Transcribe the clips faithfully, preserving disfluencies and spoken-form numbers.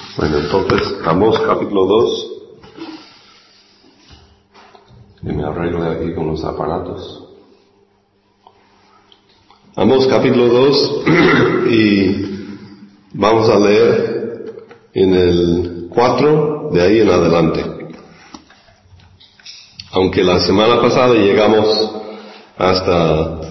Bueno, entonces, Amós capítulo dos. Y me arreglo aquí con los aparatos. Amós capítulo dos y vamos a leer en el cuatro de ahí en adelante. Aunque la semana pasada llegamos hasta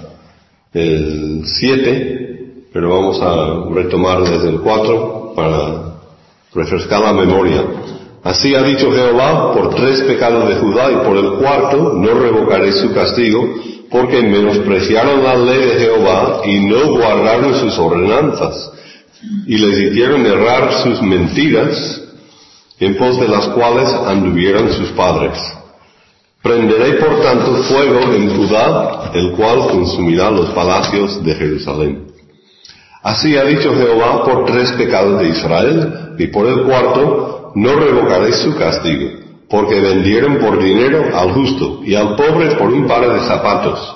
el siete, pero vamos a retomar desde el cuatro para refrescar la memoria. Así ha dicho Jehová: por tres pecados de Judá y por el cuarto no revocaré su castigo, porque menospreciaron la ley de Jehová y no guardaron sus ordenanzas, y les hicieron errar sus mentiras, en pos de las cuales anduvieron sus padres. Prenderé por tanto fuego en Judá, el cual consumirá los palacios de Jerusalén. Así ha dicho Jehová: por tres pecados de Israel y por el cuarto no revocaré su castigo, porque vendieron por dinero al justo y al pobre por un par de zapatos.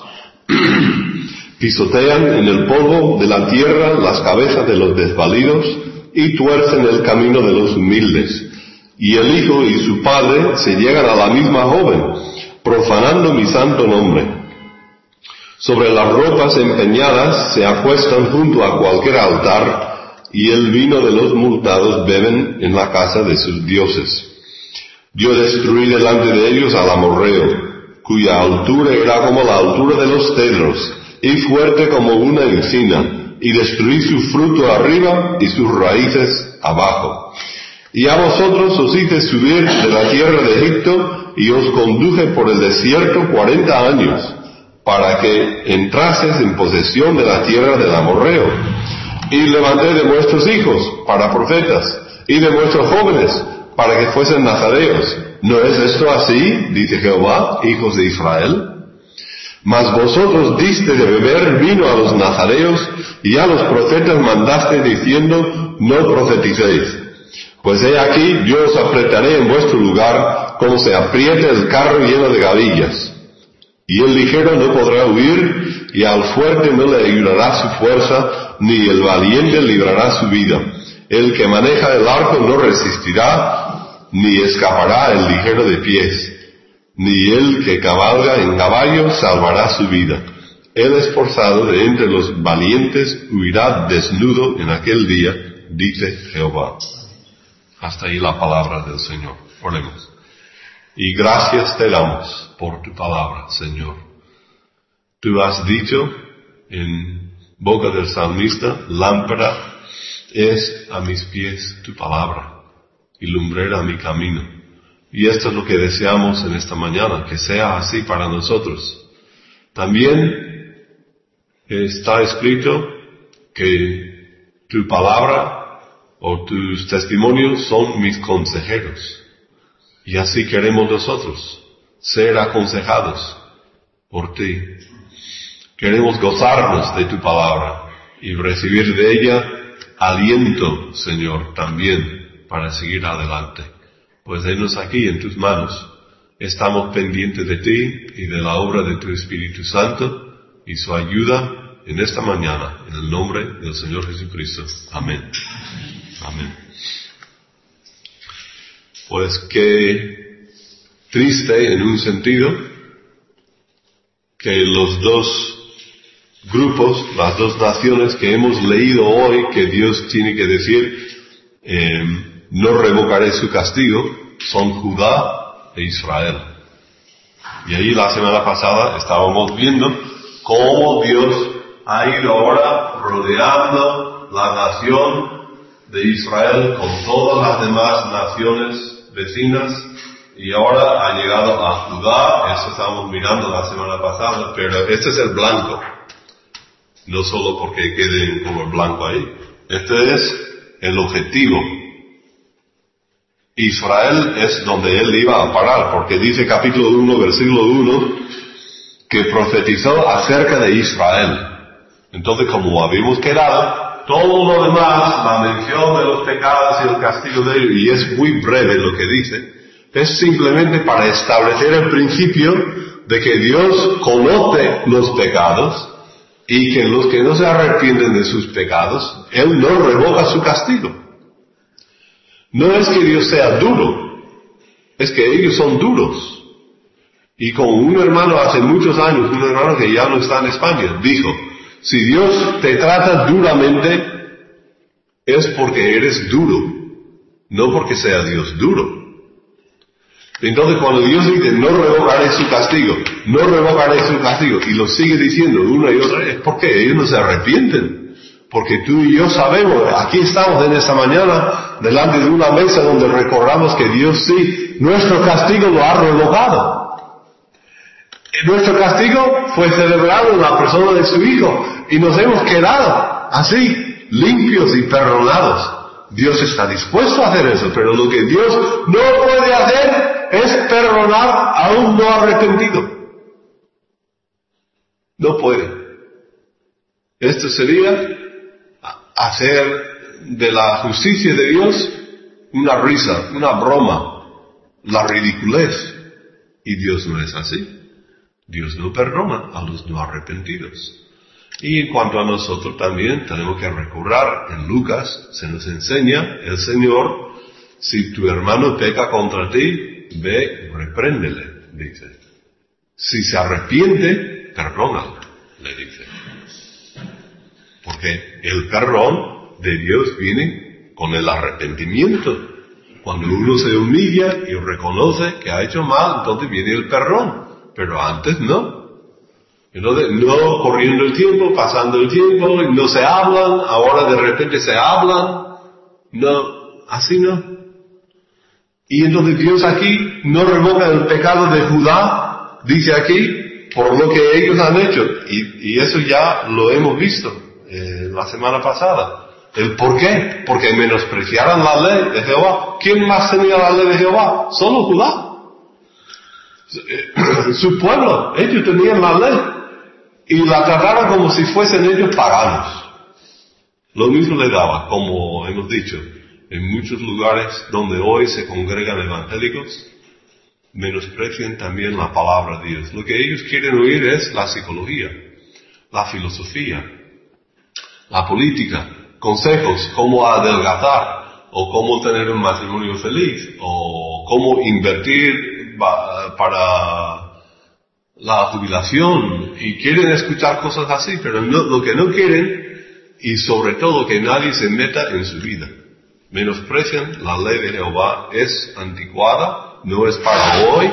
Pisotean en el polvo de la tierra las cabezas de los desvalidos y tuercen el camino de los humildes. Y el hijo y su padre se llegan a la misma joven, profanando mi santo nombre. Sobre las ropas empeñadas se acuestan junto a cualquier altar, y el vino de los multados beben en la casa de sus dioses. Yo destruí delante de ellos al amorreo, cuya altura era como la altura de los cedros, y fuerte como una encina, y destruí su fruto arriba y sus raíces abajo. Y a vosotros os hice subir de la tierra de Egipto, y os conduje por el desierto cuarenta años, para que entrases en posesión de la tierra del amorreo. Y levanté de vuestros hijos para profetas, y de vuestros jóvenes para que fuesen nazareos. ¿No es esto así? Dice Jehová, hijos de Israel. Mas vosotros diste de beber vino a los nazareos, y a los profetas mandaste diciendo: no profeticéis. Pues he aquí, yo os apretaré en vuestro lugar, como se aprieta el carro lleno de gavillas. Y el ligero no podrá huir, y al fuerte no le ayudará su fuerza, ni el valiente librará su vida. El que maneja el arco no resistirá, ni escapará el ligero de pies, ni el que cabalga en caballo salvará su vida. El esforzado de entre los valientes huirá desnudo en aquel día, dice Jehová. Hasta ahí la palabra del Señor. Oremos. Y gracias te damos por tu palabra, Señor. Tú has dicho en boca del salmista: lámpara es a mis pies tu palabra y lumbrera a mi camino. Y esto es lo que deseamos en esta mañana, que sea así para nosotros. También está escrito que tu palabra o tus testimonios son mis consejeros. Y así queremos nosotros, ser aconsejados por ti. Queremos gozarnos de tu palabra y recibir de ella aliento, Señor, también para seguir adelante. Pues denos aquí en tus manos. Estamos pendientes de ti y de la obra de tu Espíritu Santo y su ayuda en esta mañana, en el nombre del Señor Jesucristo. Amén. Amén. Pues qué triste en un sentido que los dos grupos, las dos naciones que hemos leído hoy, que Dios tiene que decir, eh, no revocaré su castigo, son Judá e Israel. Y ahí la semana pasada estábamos viendo cómo Dios ha ido ahora rodeando la nación de Israel con todas las demás naciones vecinas, y ahora ha llegado a Judá. Eso estábamos mirando la semana pasada, pero este es el blanco, no solo porque quede como el blanco ahí, este es el objetivo. Israel es donde él iba a parar, porque dice capítulo uno, versículo uno, que profetizó acerca de Israel. Entonces, como habíamos quedado, todo lo demás, la mención de los pecados y el castigo de ellos, y es muy breve lo que dice, es simplemente para establecer el principio de que Dios conoce los pecados y que los que no se arrepienten de sus pecados, Él no revoca su castigo. No es que Dios sea duro, es que ellos son duros. Y como un hermano hace muchos años, un hermano que ya no está en España, dijo, si Dios te trata duramente, es porque eres duro, no porque sea Dios duro. Entonces cuando Dios dice, no revocaré su castigo, no revocaré su castigo, y lo sigue diciendo una y otra vez, es porque ellos no se arrepienten. Porque tú y yo sabemos, aquí estamos en esta mañana, delante de una mesa donde recordamos que Dios sí, nuestro castigo lo ha revocado. Nuestro castigo fue celebrado en la persona de su Hijo, y nos hemos quedado así, limpios y perdonados. Dios está dispuesto a hacer eso, pero lo que Dios no puede hacer es perdonar a un no arrepentido. No puede. Esto sería hacer de la justicia de Dios una risa, una broma, la ridiculez. Y Dios no es así. Dios no perdona a los no arrepentidos. Y en cuanto a nosotros también tenemos que recordar, en Lucas se nos enseña el Señor, si tu hermano peca contra ti, ve, repréndele, dice. Si se arrepiente, perdónale, le dice. Porque el perdón de Dios viene con el arrepentimiento. Cuando uno se humilla y reconoce que ha hecho mal, entonces viene el perdón. Pero antes no. Entonces, no corriendo el tiempo, pasando el tiempo, no se hablan, ahora de repente se hablan. No, así no. Y entonces Dios aquí no revoca el pecado de Judá, dice aquí, por lo que ellos han hecho. Y, y eso ya lo hemos visto eh, la semana pasada. ¿El por qué? Porque menospreciaron la ley de Jehová. ¿Quién más tenía la ley de Jehová? Solo Judá. Su pueblo, ellos tenían la ley. Y la trataron como si fuesen ellos paganos. Lo mismo le daba, como hemos dicho, en muchos lugares donde hoy se congregan evangélicos, menosprecian también la palabra de Dios. Lo que ellos quieren oír es la psicología, la filosofía, la política, consejos, cómo adelgazar, o cómo tener un matrimonio feliz, o cómo invertir para la jubilación, y quieren escuchar cosas así, pero no, lo que no quieren, y sobre todo que nadie se meta en su vida. Menosprecian la ley de Jehová, es anticuada, no es para hoy,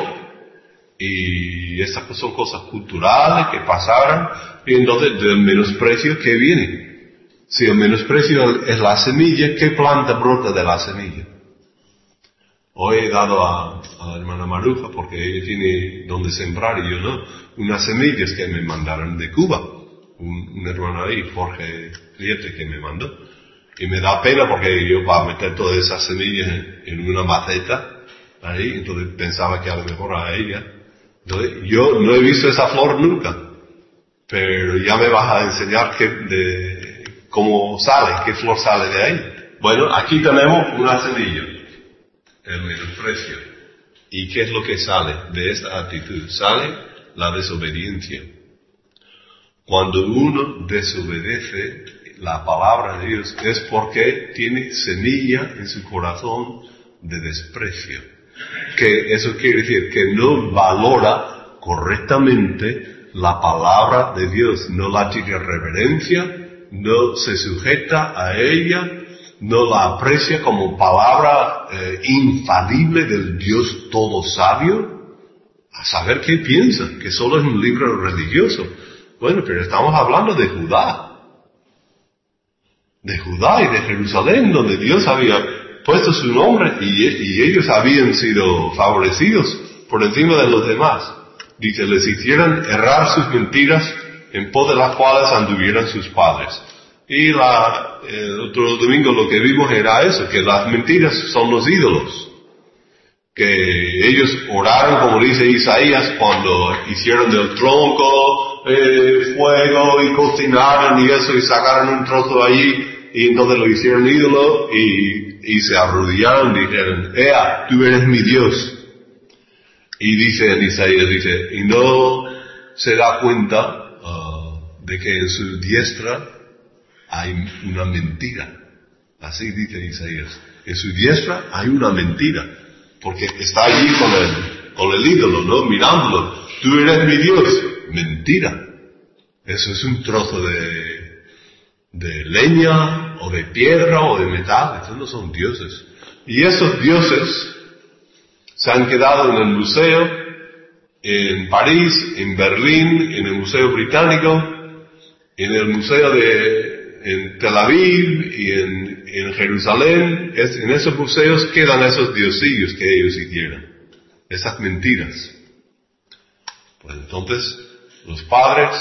y estas son cosas culturales que pasaron, y entonces del menosprecio que viene. Si el menosprecio es la semilla, ¿qué planta brota de la semilla? Hoy he dado a, a la hermana Maruja, porque ella tiene donde sembrar y yo no, unas semillas que me mandaron de Cuba. Un, un hermano ahí, Jorge Riete, que me mandó. Y me da pena porque yo para meter todas esas semillas en, en una maceta, ahí, entonces pensaba que a lo mejor a ella. Entonces, yo no he visto esa flor nunca, pero ya me vas a enseñar que, de, cómo sale, qué flor sale de ahí. Bueno, aquí tenemos una semilla. El menosprecio. ¿Y qué es lo que sale de esta actitud? Sale la desobediencia. Cuando uno desobedece la palabra de Dios es porque tiene semilla en su corazón de desprecio. Que eso quiere decir que no valora correctamente la palabra de Dios, no la tiene reverencia, no se sujeta a ella, no la aprecia como palabra eh, infalible del Dios todo sabio, a saber qué piensa, que solo es un libro religioso. Bueno, pero estamos hablando de Judá, de Judá y de Jerusalén, donde Dios había puesto su nombre y, y ellos habían sido favorecidos por encima de los demás. Dice, les hicieron errar sus mentiras en pos de las cuales anduvieran sus padres. Y la, el otro domingo lo que vimos era eso, que las mentiras son los ídolos. Que ellos oraron, como dice Isaías, cuando hicieron del tronco eh, fuego y cocinaron y eso y sacaron un trozo allí y entonces lo hicieron ídolo y, y se arrodillaron y dijeron, Ea, tú eres mi Dios. Y dice en Isaías, dice, y no se da cuenta uh, de que en su diestra hay una mentira. Así dice Isaías. En su diestra hay una mentira, porque está allí con el, con el ídolo, ¿no? Mirándolo. Tú eres mi Dios. Mentira. Eso es un trozo de, de leña, o de piedra, o de metal. Esos no son dioses. Y esos dioses se han quedado en el museo, en París, en Berlín, en el Museo Británico, en el Museo de en Tel Aviv y en, en Jerusalén. Es, en esos museos quedan esos diosillos que ellos hicieron, esas mentiras. Pues entonces, los padres,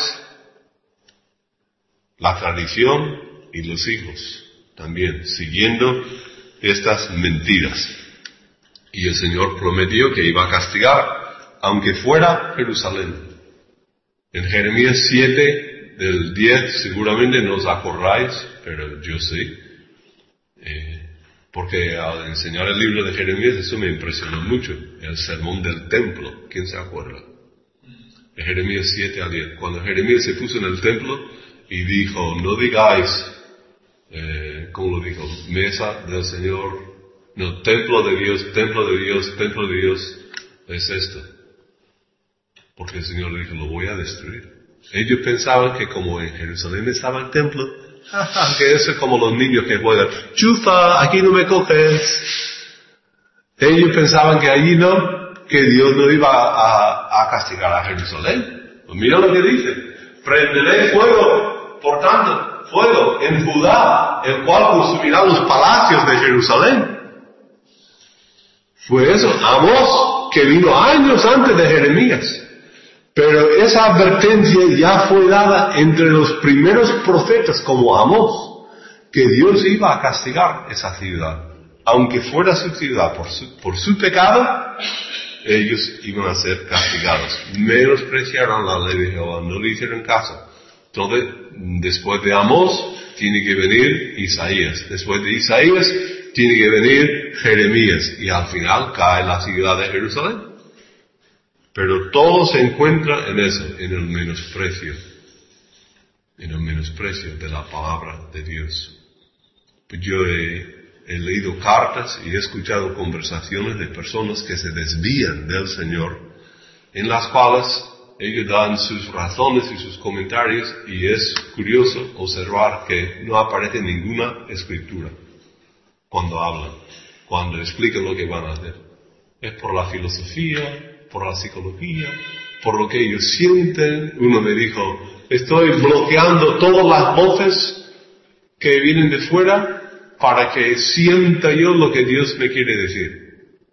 la tradición y los hijos también, siguiendo estas mentiras. Y el Señor prometió que iba a castigar, aunque fuera Jerusalén. En Jeremías siete, del diez, seguramente no os acordáis, pero yo sí. Eh, porque al enseñar el libro de Jeremías, eso me impresionó mucho. El sermón del templo, ¿quién se acuerda? De Jeremías siete a diez. Cuando Jeremías se puso en el templo y dijo, no digáis, eh, ¿cómo lo dijo? Mesa del Señor. No, templo de Dios, templo de Dios, templo de Dios, es esto. Porque el Señor dijo, lo voy a destruir. Ellos pensaban que como en Jerusalén estaba el templo, jaja, que eso es como los niños que juegan, chufa, aquí no me coges. Ellos pensaban que allí no, que Dios no iba a, a castigar a Jerusalén. Pues mira lo que dice, prenderé fuego, por tanto, fuego en Judá, el cual consumirá los palacios de Jerusalén. Fue eso, Amós, que vino años antes de Jeremías. Pero esa advertencia ya fue dada entre los primeros profetas como Amós, que Dios iba a castigar esa ciudad. Aunque fuera su ciudad por su, por su pecado, ellos iban a ser castigados. Menospreciaron la ley de Jehová, no le hicieron caso. Entonces, después de Amós, tiene que venir Isaías. Después de Isaías, tiene que venir Jeremías. Y al final cae la ciudad de Jerusalén. Pero todo se encuentra en eso, en el menosprecio. En el menosprecio de la palabra de Dios. Pues yo he, he leído cartas y he escuchado conversaciones de personas que se desvían del Señor, en las cuales ellos dan sus razones y sus comentarios, y es curioso observar que no aparece ninguna escritura cuando hablan, cuando explican lo que van a hacer. Es por la filosofía, por la psicología, por lo que ellos sienten. Uno me dijo, estoy bloqueando todas las voces que vienen de fuera para que sienta yo lo que Dios me quiere decir.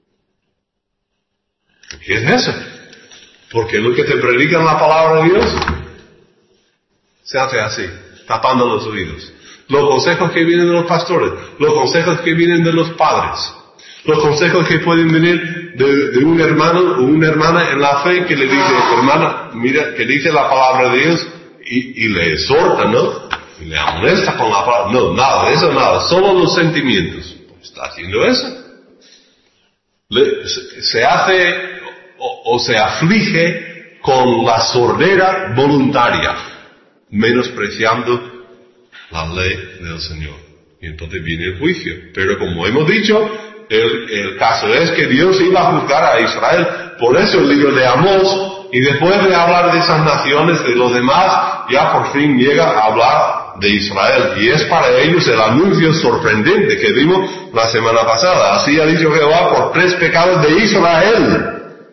¿Qué es eso? Porque lo que te predican la palabra de Dios se hace así, tapando los oídos. Los consejos que vienen de los pastores, los consejos que vienen de los padres, los consejos que pueden venir de, de un hermano o una hermana en la fe que le dice, hermana, mira, que dice la palabra de Dios y, y le exhorta, ¿no? Y le amonesta con la palabra. No, nada de eso, nada, solo los sentimientos. Está haciendo eso. Le, se, se hace o, o se aflige con la sordera voluntaria, menospreciando la ley del Señor. Y entonces viene el juicio. Pero como hemos dicho, el, el caso es que Dios iba a juzgar a Israel. Por eso el libro de Amós, y después de hablar de esas naciones, de los demás, ya por fin llega a hablar de Israel. Y es para ellos el anuncio sorprendente que vimos la semana pasada. Así ha dicho Jehová por tres pecados de Israel.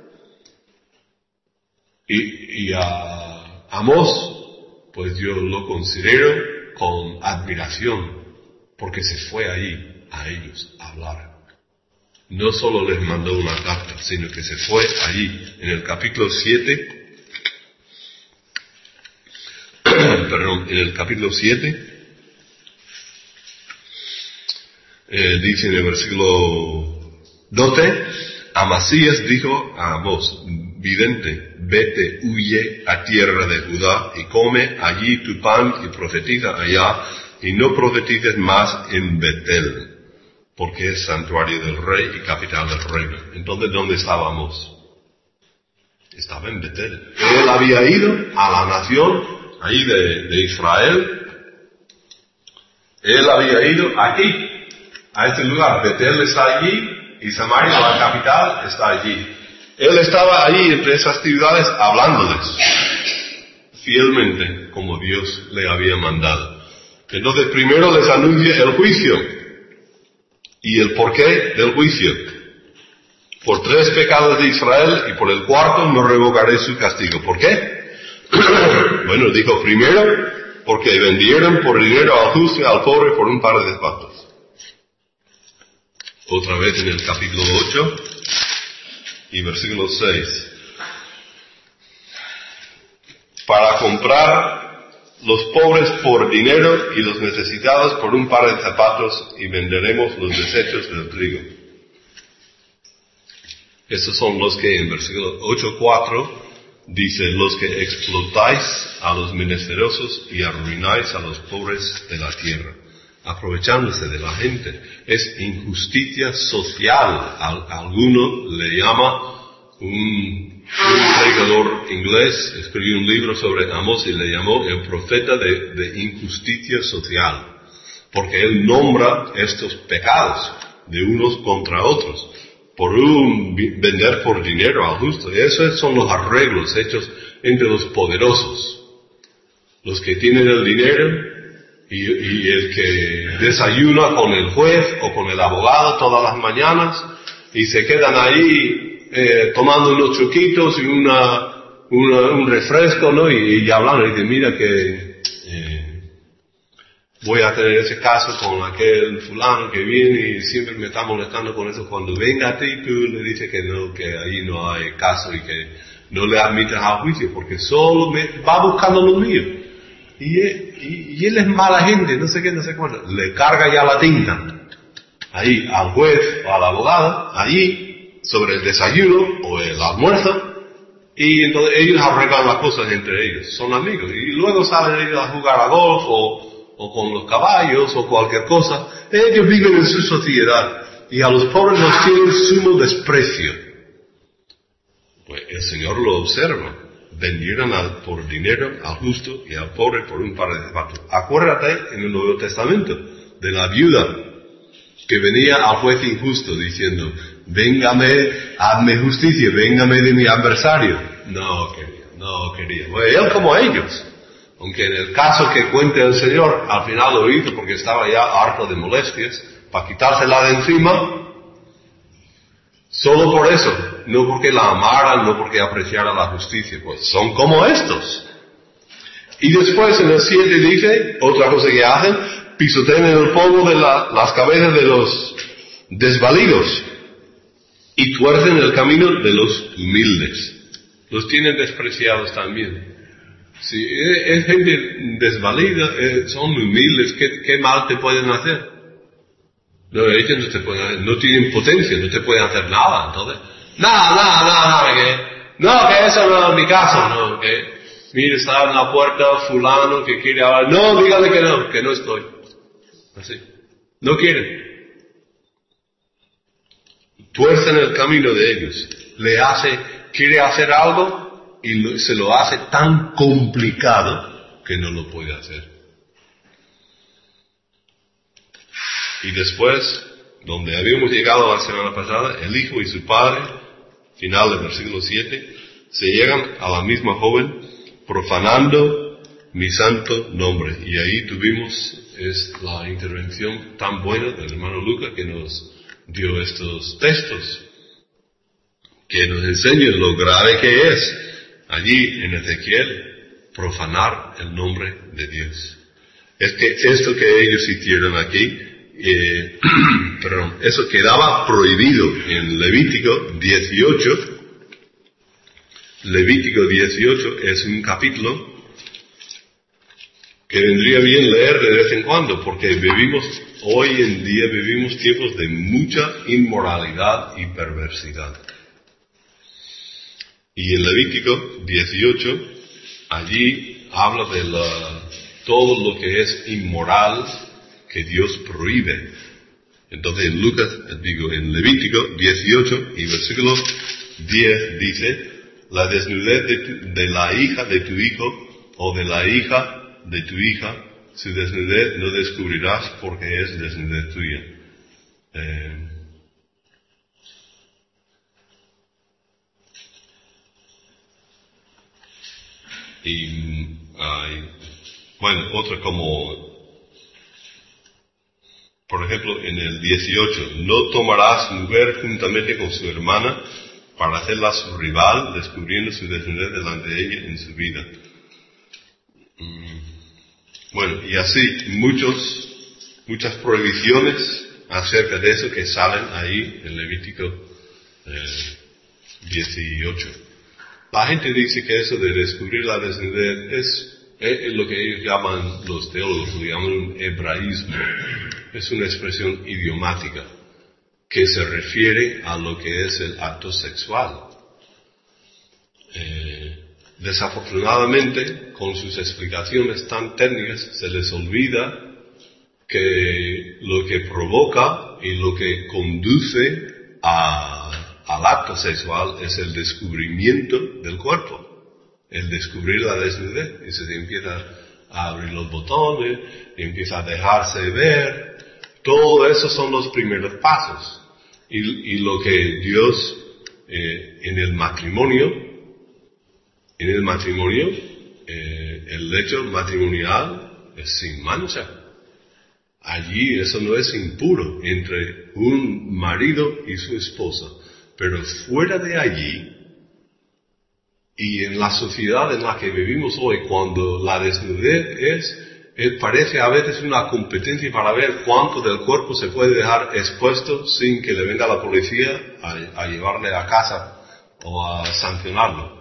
Y, y a Amós, pues yo lo considero con admiración, porque se fue allí a ellos a hablar. No solo les mandó una carta, sino que se fue allí. En el capítulo siete, perdón, en el capítulo siete, eh, dice en el versículo doce, Amasías dijo a Amós, vidente, vete, huye a tierra de Judá y come allí tu pan y profetiza allá, y no profetices más en Betel, porque es santuario del rey y capital del reino. Entonces, ¿dónde estábamos? Estaba en Betel. Él había ido a la nación ahí de, de Israel. Él había ido aquí, a este lugar. Betel está allí y Samaria, la capital, está allí. Él estaba allí entre esas ciudades hablándoles fielmente como Dios le había mandado. Entonces primero les anuncia el juicio y el porqué del juicio. Por tres pecados de Israel y por el cuarto no revocaré su castigo. ¿Por qué? Bueno, dijo primero, porque vendieron por dinero al justo y al pobre por un par de zapatos. Otra vez en el capítulo ocho y versículo seis. Para comprar los pobres por dinero y los necesitados por un par de zapatos y venderemos los desechos del trigo. Estos son los que en versículo ocho cuatro dice, los que explotáis a los menesterosos y arruináis a los pobres de la tierra, aprovechándose de la gente. Es injusticia social. Al, alguno le llama, un, un predicador inglés escribió un libro sobre Amós y le llamó el profeta de, de injusticia social, porque él nombra estos pecados de unos contra otros. Por un vender por dinero al justo. Y esos son los arreglos hechos entre los poderosos. Los que tienen el dinero y, y el que desayuna con el juez o con el abogado todas las mañanas y se quedan ahí eh, tomando unos choquitos y una, una, un refresco, ¿no? Y, y hablando y dicen, mira que eh, voy a tener ese caso con aquel fulano que viene y siempre me está molestando con eso. Cuando venga a ti, tú le dices que no, que ahí no hay caso y que no le admites al juicio, porque solo me va buscando lo mío. Y él, y, y él es mala gente, no sé qué, no sé cuándo. Le carga ya la tinta ahí al juez o al abogado, allí, sobre el desayuno o el almuerzo, y entonces ellos arreglan las cosas entre ellos, son amigos. Y luego salen ellos a jugar a golf o o con los caballos, o cualquier cosa. Ellos viven en su sociedad, y a los pobres los tienen sumo desprecio. Pues el Señor lo observa. Vendieron al, por dinero al justo y al pobre por un par de zapatos. Acuérdate en el Nuevo Testamento de la viuda que venía al juez injusto diciendo, véngame, hazme justicia, véngame de mi adversario. No quería, no quería. Pues él como ellos. Aunque en el caso que cuente el Señor, al final lo hizo porque estaba ya harto de molestias, para quitársela de encima, solo por eso, no porque la amaran, no porque apreciara la justicia, pues son como estos. Y después en el siete dice, otra cosa que hacen, pisotean en el polvo de la, las cabezas de los desvalidos y tuercen el camino de los humildes. Los tienen despreciados también. Si es gente desvalida, eh, son humildes, ¿qué, ¿qué mal te pueden hacer? No, ellos no te pueden hacer, no tienen potencia, no te pueden hacer nada, entonces. Nada, nada, nada, nada, que, no, que eso no es mi caso, no, que, mire, está en la puerta fulano que quiere hablar, no, dígale que no, que no estoy. Así. No quieren. Tuercen el camino de ellos. Le hace, quiere hacer algo, y lo, se lo hace tan complicado que no lo puede hacer. Y después, donde habíamos llegado la semana pasada, el hijo y su padre, final del versículo siete, se llegan a la misma joven, profanando mi santo nombre. Y ahí tuvimos es la intervención tan buena del hermano Lucas que nos dio estos textos, que nos enseñan lo grave que es allí en Ezequiel profanar el nombre de Dios. Es que esto que ellos hicieron aquí, eh, perdón, eso quedaba prohibido en Levítico dieciocho. Levítico dieciocho es un capítulo que vendría bien leer de vez en cuando, porque vivimos, hoy en día vivimos tiempos de mucha inmoralidad y perversidad. Y en Levítico dieciocho, allí habla de la, todo lo que es inmoral que Dios prohíbe. Entonces en Lucas, digo, en Levítico dieciocho y versículo diez dice, la desnudez de, tu, de la hija de tu hijo o de la hija de tu hija, su desnudez no descubrirás porque es desnudez tuya. Eh, y hay, bueno, otra como, por ejemplo, en el dieciocho, no tomarás mujer juntamente con su hermana para hacerla su rival, descubriendo su desnudez delante de ella en su vida. Bueno, y así muchos, muchas prohibiciones acerca de eso que salen ahí en Levítico eh, dieciocho. La gente dice que eso de descubrir la desnudez es, es lo que ellos llaman, los teólogos, lo llaman un hebraísmo. Es una expresión idiomática que se refiere a lo que es el acto sexual. Eh, desafortunadamente, con sus explicaciones tan técnicas, se les olvida que lo que provoca y lo que conduce a, al acto sexual es el descubrimiento del cuerpo, el descubrir la desnudez. Y se empieza a abrir los botones, empieza a dejarse ver. Todo eso son los primeros pasos. Y, y lo que Dios eh, en el matrimonio, en el matrimonio, eh, el lecho matrimonial es sin mancha. Allí eso no es impuro entre un marido y su esposa. Pero fuera de allí, y en la sociedad en la que vivimos hoy, cuando la desnudez es, eh, parece a veces una competencia para ver cuánto del cuerpo se puede dejar expuesto sin que le venga la policía a, a llevarle a casa o a sancionarlo.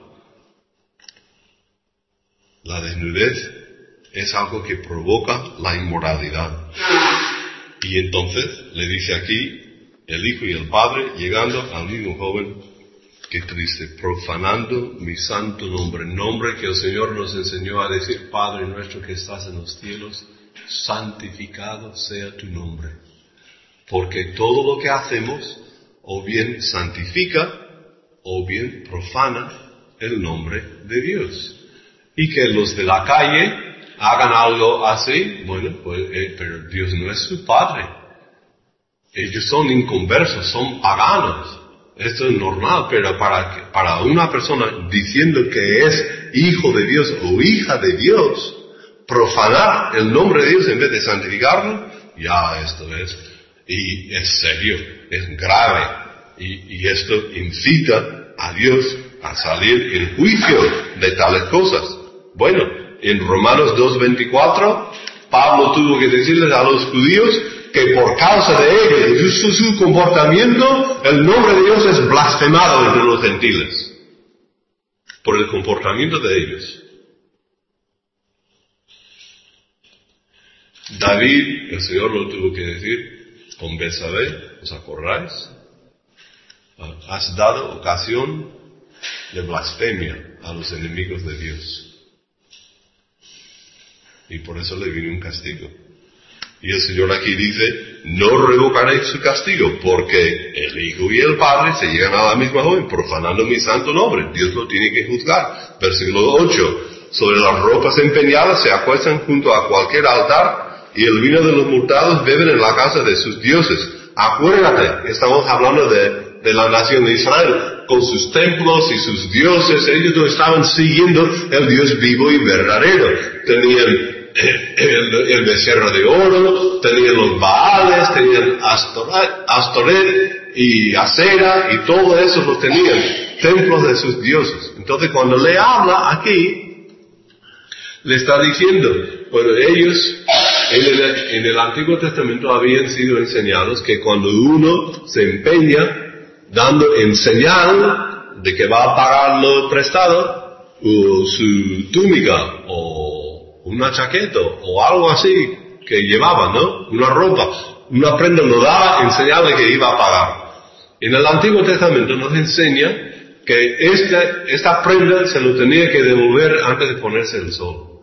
La desnudez es algo que provoca la inmoralidad. Y entonces le dice aquí el hijo y el padre, llegando al mismo joven, qué triste, profanando mi santo nombre, nombre que el Señor nos enseñó a decir: Padre nuestro que estás en los cielos, santificado sea tu nombre. Porque todo lo que hacemos o bien santifica o bien profana el nombre de Dios. Y que los de la calle hagan algo así, bueno, pues, eh, pero Dios no es su Padre. Ellos son inconversos, son paganos. Esto es normal, pero para, para una persona diciendo que es hijo de Dios o hija de Dios, profanar el nombre de Dios en vez de santificarlo, ya esto es, y es serio, es grave, y, y esto incita a Dios a salir en juicio de tales cosas. Bueno, en Romanos dos veinticuatro, Pablo tuvo que decirles a los judíos que por causa de ellos y su, su comportamiento, el nombre de Dios es blasfemado entre los gentiles. Por el comportamiento de ellos. David, el Señor lo tuvo que decir con Betsabé, ¿os acordáis? Has dado ocasión de blasfemia a los enemigos de Dios. Y por eso le vino un castigo. Y el Señor aquí dice, no revocaréis su castigo, porque el Hijo y el Padre se llegan a la misma joven, profanando mi santo nombre. Dios lo tiene que juzgar. Versículo ocho. Sobre las ropas empeñadas se acuestan junto a cualquier altar, y el vino de los murtados beben en la casa de sus dioses. Acuérdate, estamos hablando de, de la nación de Israel, con sus templos y sus dioses. Ellos no estaban siguiendo el Dios vivo y verdadero. Tenían El, el becerro de oro, tenían los Baales, tenían Astoret, Astoret y Acera, y todo eso lo tenían, templos de sus dioses. Entonces cuando le habla aquí, le está diciendo, bueno, ellos en el, en el Antiguo Testamento habían sido enseñados que cuando uno se empeña dando en señal de que va a pagar lo prestado, o su túnica o una chaqueta o algo así que llevaba, ¿no? Una ropa, una prenda lo daba en señal de que iba a pagar. En el Antiguo Testamento nos enseña que esta, esta prenda se lo tenía que devolver antes de ponerse el sol.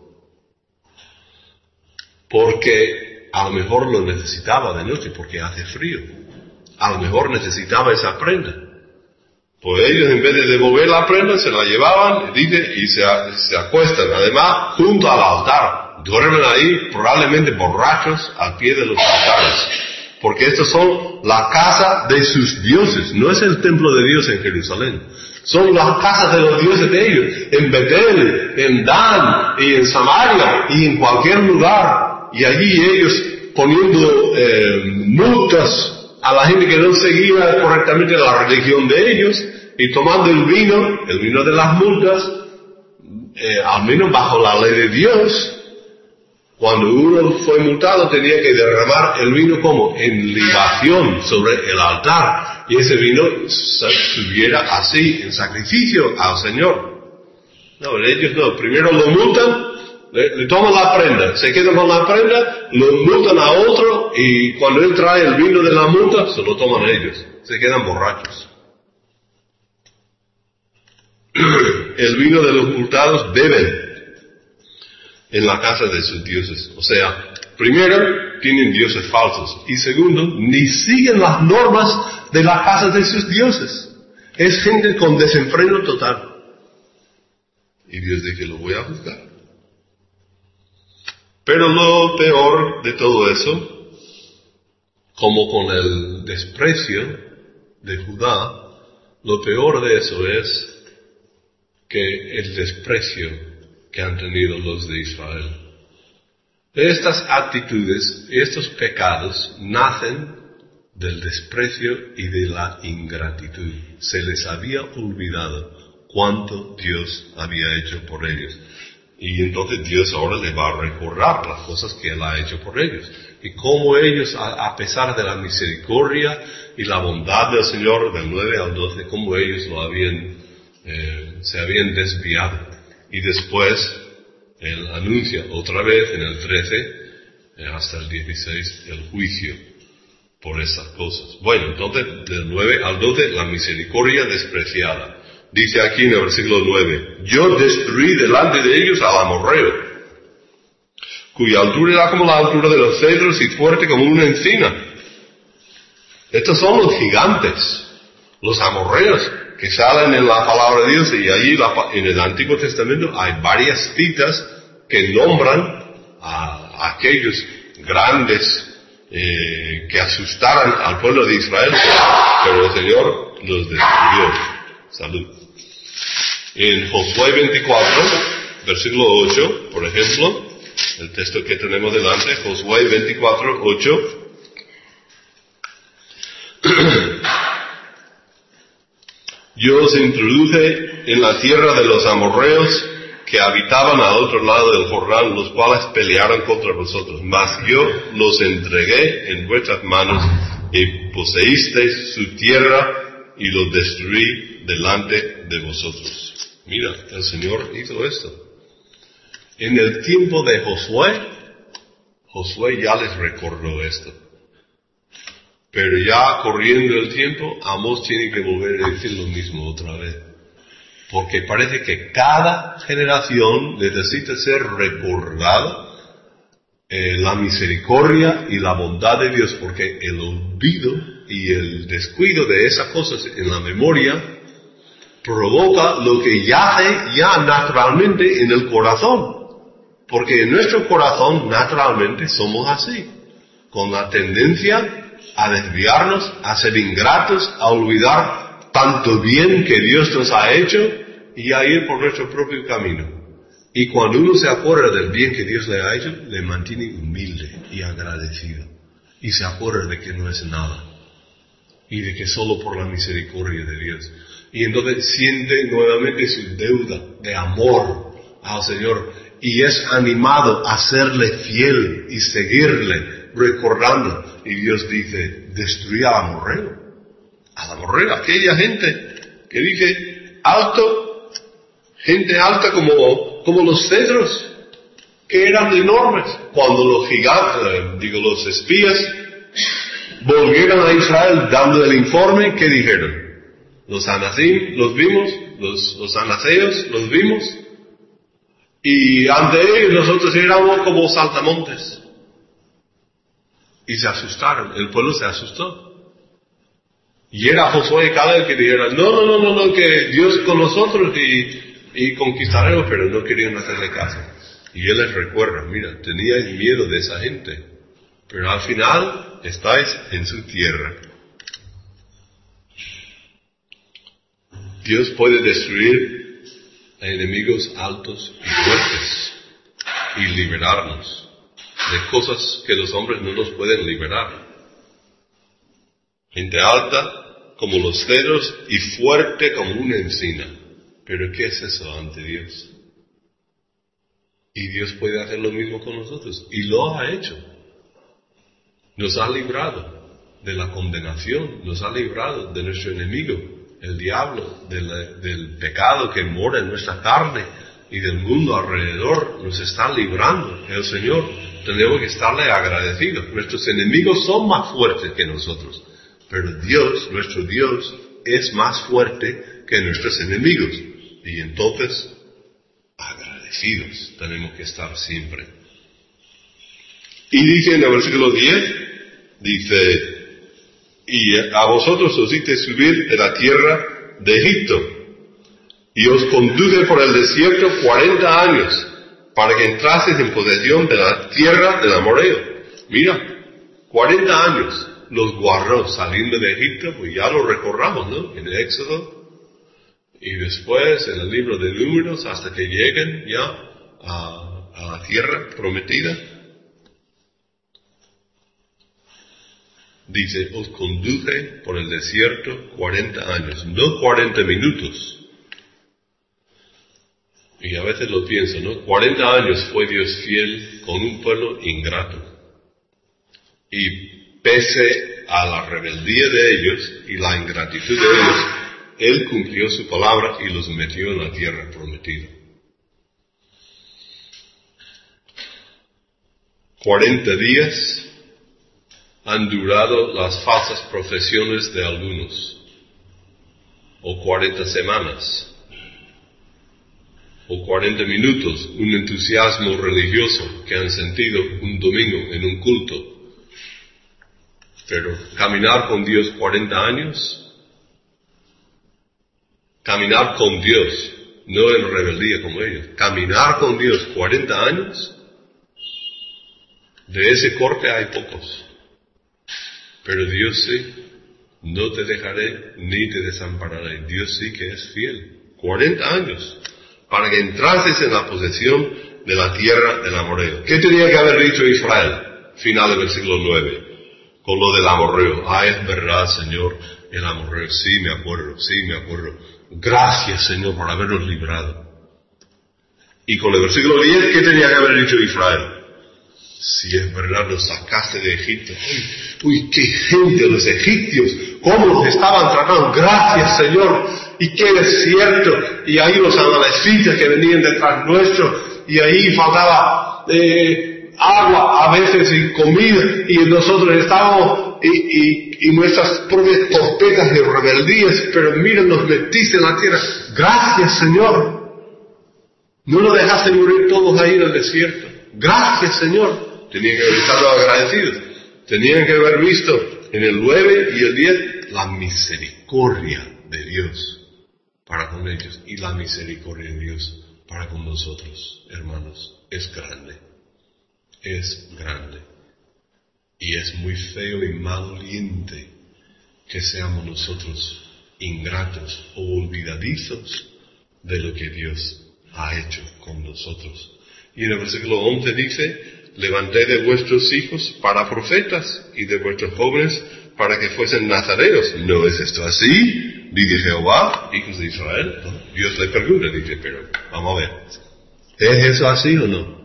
Porque a lo mejor lo necesitaba de noche porque hace frío. A lo mejor necesitaba esa prenda. Pues ellos en vez de devolver la prenda se la llevaban, dice, y se, se acuestan, además, junto al altar. Duermen ahí, probablemente borrachos, al pie de los altares. porque estos son la casa de sus dioses. No es el templo de Dios en Jerusalén. Son las casas de los dioses de ellos, en Betel, en Dan, y en Samaria, y en cualquier lugar. Y allí ellos poniendo eh, multas a la gente que no seguía correctamente la religión de ellos, y tomando el vino, el vino de las multas, eh, al menos bajo la ley de Dios. Cuando uno fue multado tenía que derramar el vino como en libación sobre el altar, y ese vino subiera así en sacrificio al Señor. No, ellos no, primero lo multan, le, le toman la prenda, se quedan con la prenda, lo multan a otro, y cuando él trae el vino de la multa, se lo toman ellos, se quedan borrachos. El vino de los multados beben en la casa de sus dioses. O sea, primero, tienen dioses falsos. Y segundo, ni siguen las normas de la casa de sus dioses. Es gente con desenfreno total. Y Dios dice, lo voy a juzgar. Pero lo peor de todo eso, como con el desprecio de Judá, lo peor de eso es que el desprecio que han tenido los de Israel. Estas actitudes, estos pecados, nacen del desprecio y de la ingratitud. Se les había olvidado cuánto Dios había hecho por ellos. Y entonces Dios ahora les va a recordar las cosas que Él ha hecho por ellos. Y cómo ellos, a pesar de la misericordia y la bondad del Señor, del nueve al doce, cómo ellos lo habían, eh, se habían desviado. Y después, Él anuncia otra vez en el trece, eh, hasta el dieciséis, el juicio por esas cosas. Bueno, entonces, del nueve al doce, la misericordia despreciada. Dice aquí en el versículo nueve, yo destruí delante de ellos al amorreo, cuya altura era como la altura de los cedros y fuerte como una encina. Estos son los gigantes, los amorreos, que salen en la palabra de Dios, y allí la, en el Antiguo Testamento hay varias citas que nombran a, a aquellos grandes eh, que asustaron al pueblo de Israel, pero el Señor los destruyó. Salud. En Josué veinticuatro, versículo ocho, por ejemplo, el texto que tenemos delante, Josué veinticuatro, ocho, yo os introduje en la tierra de los amorreos que habitaban al otro lado del Jordán, los cuales pelearon contra vosotros. Mas yo los entregué en vuestras manos y poseísteis su tierra y los destruí delante de vosotros. Mira, el Señor hizo esto. En el tiempo de Josué, Josué ya les recordó esto. Pero ya corriendo el tiempo, Amós tiene que volver a decir lo mismo otra vez. Porque parece que cada generación necesita ser recordada eh, la misericordia y la bondad de Dios, porque el olvido y el descuido de esas cosas en la memoria provoca lo que yace ya naturalmente en el corazón. Porque en nuestro corazón naturalmente somos así, con la tendencia a desviarnos, a ser ingratos, a olvidar tanto bien que Dios nos ha hecho y a ir por nuestro propio camino. Y cuando uno se acuerda del bien que Dios le ha hecho, le mantiene humilde y agradecido. Y se acuerda de que no es nada. Y de que solo por la misericordia de Dios. Y entonces siente nuevamente su deuda de amor al Señor. Y es animado a serle fiel y seguirle, recordando. Y Dios dice, destruí al amorreo. Al amorreo, aquella gente que dice, alto, gente alta como, como los cedros, que eran enormes. Cuando los gigantes, digo los espías, volvieron a Israel dando el informe, ¿qué dijeron? Los anacim los vimos, los, los anaseos los vimos, y ante ellos nosotros éramos como saltamontes. Y se asustaron, el pueblo se asustó. Y era Josué y Caleb que dijeron, no, no, no, no, no, que Dios con nosotros y, y conquistaremos, pero no querían hacerle caso. Y Él les recuerda, mira, teníais miedo de esa gente, pero al final estáis en su tierra. Dios puede destruir a enemigos altos y fuertes y liberarnos de cosas que los hombres no nos pueden liberar. Gente alta como los cedros y fuerte como una encina. Pero ¿qué es eso ante Dios? Y Dios puede hacer lo mismo con nosotros. Y lo ha hecho. Nos ha librado de la condenación. Nos ha librado de nuestro enemigo, el diablo, de la, del pecado que mora en nuestra carne y del mundo alrededor. Nos está librando el Señor. Tenemos que estarle agradecidos. Nuestros enemigos son más fuertes que nosotros. Pero Dios, nuestro Dios, es más fuerte que nuestros enemigos. Y entonces, agradecidos tenemos que estar siempre. Y dice en el versículo diez, dice, y a vosotros os hice subir de la tierra de Egipto, y os conduje por el desierto cuarenta años, para que entraseis en posesión de la tierra del amorreo. Mira, cuarenta años los guardó saliendo de Egipto, pues ya lo recorramos, ¿no? En el Éxodo. Y después en el libro de Números hasta que lleguen ya a, a la tierra prometida. Dice, os conduje por el desierto cuarenta años, no cuarenta minutos. Y a veces lo pienso, ¿no? cuarenta años fue Dios fiel con un pueblo ingrato. Y pese a la rebeldía de ellos y la ingratitud de ellos, Él cumplió su palabra y los metió en la tierra prometida. Cuarenta días han durado las falsas profesiones de algunos, o cuarenta semanas, o cuarenta minutos, un entusiasmo religioso que han sentido un domingo en un culto. Pero caminar con Dios cuarenta años, caminar con Dios, no en rebeldía como ellos, caminar con Dios cuarenta años, de ese corte hay pocos. Pero Dios sí, no te dejaré ni te desampararé. Dios sí que es fiel. cuarenta años, para que entrases en la posesión de la tierra del amorreo. ¿Qué tenía que haber dicho Israel? Final del versículo nueve. Con lo del amorreo. Ah, es verdad, Señor, el amorreo. Sí, me acuerdo, sí, me acuerdo. Gracias, Señor, por habernos librado. Y con el versículo diez, ¿qué tenía que haber dicho Israel? Si es verdad, nos sacaste de Egipto. Uy, uy, qué gente los egipcios, cómo los estaban tratando. Gracias, Señor. Y qué desierto. Y ahí los amalecitas que venían detrás nuestro. Y ahí faltaba eh, agua a veces y comida. Y nosotros estábamos, y, y, y nuestras propias torpezas de rebeldías. Pero mira, nos metiste en la tierra. Gracias, Señor. No nos dejaste morir todos ahí en el desierto. Gracias, Señor. Tenían que haber estado agradecidos. Tenían que haber visto en el nueve y el diez la misericordia de Dios para con ellos. Y la misericordia de Dios para con nosotros, hermanos, es grande. Es grande. Y es muy feo y maloliente que seamos nosotros ingratos o olvidadizos de lo que Dios ha hecho con nosotros. Y en el versículo once dice, levanté de vuestros hijos para profetas y de vuestros jóvenes para que fuesen nazareos. ¿No es esto así? Dice Jehová, hijos de Israel. ¿No? Dios le pregunta, dice, pero vamos a ver, ¿es eso así o no?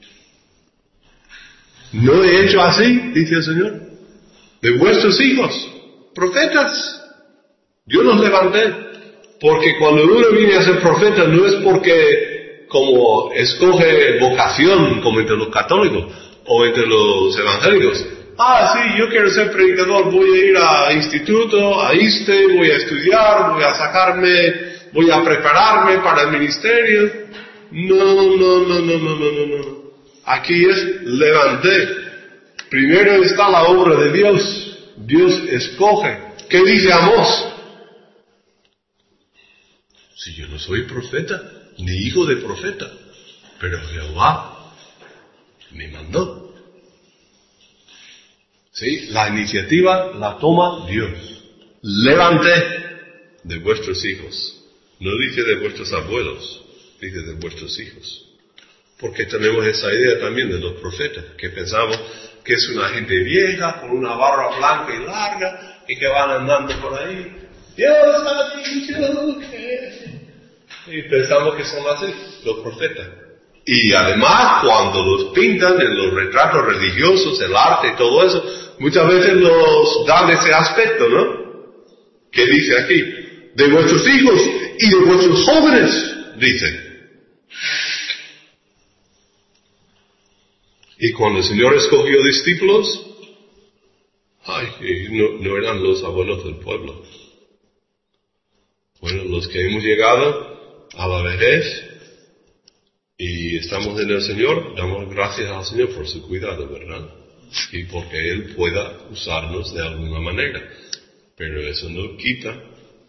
¿No he hecho así? Dice el Señor. De vuestros hijos, profetas. Yo los levanté. Porque cuando uno viene a ser profeta no es porque como escoge vocación, como entre los católicos o entre los evangélicos. Ah, sí, yo quiero ser predicador, voy a ir a instituto, a ISTE, voy a estudiar, voy a sacarme, voy a prepararme para el ministerio. No, no, no, no, no, no, no, no. Aquí es levanté. Primero está la obra de Dios. Dios escoge. ¿Qué dice Amós? Si yo no soy profeta, ni hijo de profeta, pero Jehová me mandó. ¿Sí? La iniciativa la toma Dios. Levanté de vuestros hijos. No dice de vuestros abuelos, dice de vuestros hijos. Porque tenemos esa idea también de los profetas, que pensamos que es una gente vieja, con una barba blanca y larga, y que van andando por ahí. Dios ha dicho que... Y pensamos que son así, los profetas. Y además, cuando los pintan en los retratos religiosos, el arte y todo eso, muchas veces nos dan ese aspecto, ¿no? ¿Qué dice aquí? De vuestros hijos y de vuestros jóvenes, dice. Y cuando el Señor escogió discípulos, ay, no, no eran los abuelos del pueblo. Bueno, los que hemos llegado a la vejez y estamos en el Señor, damos gracias al Señor por su cuidado, ¿verdad? Y porque Él pueda usarnos de alguna manera. Pero eso no quita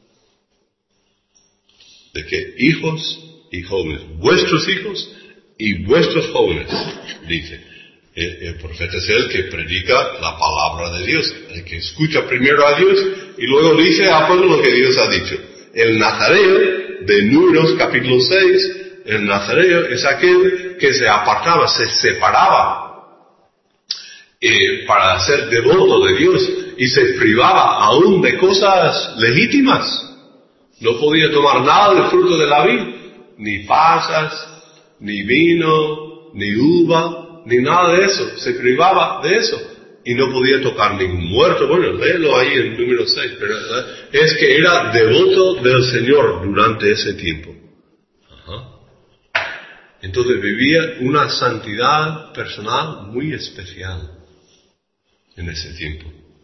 de que hijos y jóvenes, vuestros hijos y vuestros jóvenes, dice. El, el profeta es el que predica la palabra de Dios, el que escucha primero a Dios y luego dice a pueblo lo que Dios ha dicho. El nazareo de Números capítulo seis, el nazareo es aquel que se apartaba, se separaba eh, para ser devoto de Dios y se privaba aún de cosas legítimas. No podía tomar nada del fruto de la vid, ni pasas, ni vino, ni uva, ni nada de eso, se privaba de eso, y no podía tocar ningún muerto. Bueno, léelo ahí en número seis, pero es que era devoto del Señor durante ese tiempo. Ajá. Entonces vivía una santidad personal muy especial en ese tiempo,